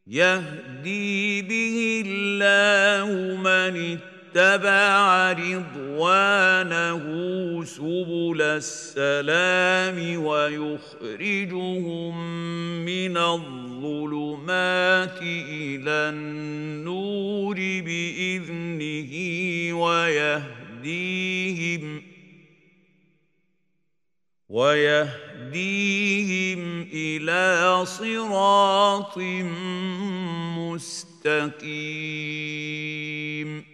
يهدي به الله من اتبع رضوانه سبل السلام ويخرجهم من الظلمات إلى النور بإذنه ويهديهم إلى صراط مستقيم.